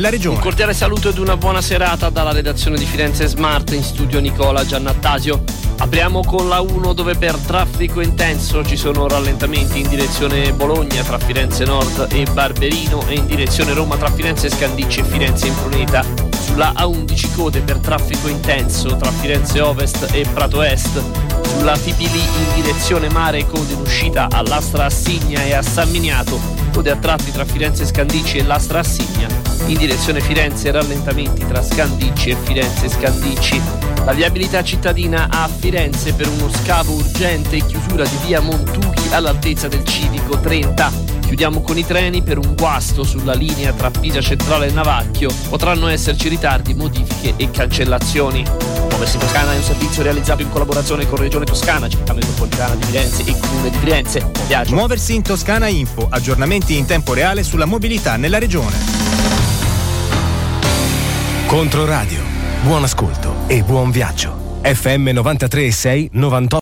nella regione. Un cordiale saluto ed una buona serata dalla redazione di Firenze Smart, in studio Nicola Giannattasio. Apriamo con la 1, dove per traffico intenso ci sono rallentamenti in direzione Bologna tra Firenze Nord e Barberino e in direzione Roma tra Firenze Scandicci e Firenze Impruneta. Sulla A11 code per traffico intenso tra Firenze Ovest e Prato Est. Sulla Fipili in direzione mare, code in uscita all'Astra Assigna e a San Miniato, code a tratti tra Firenze Scandicci e l'Astra Assigna. In direzione Firenze rallentamenti tra Scandicci e Firenze Scandicci. La viabilità cittadina a Firenze per uno scavo urgente e chiusura di via Montuchi all'altezza del civico 30. Chiudiamo con i treni per un guasto sulla linea tra Pisa Centrale e Navacchio. Potranno esserci ritardi, modifiche e cancellazioni. Muoversi Toscana è un servizio realizzato in collaborazione con Regione Toscana, Città Metropolitana di Firenze e Comune di Firenze. Viaggio. Muoversi in Toscana Info, aggiornamenti in tempo reale sulla mobilità nella regione. Controradio, buon ascolto e buon viaggio. FM 93.6 98.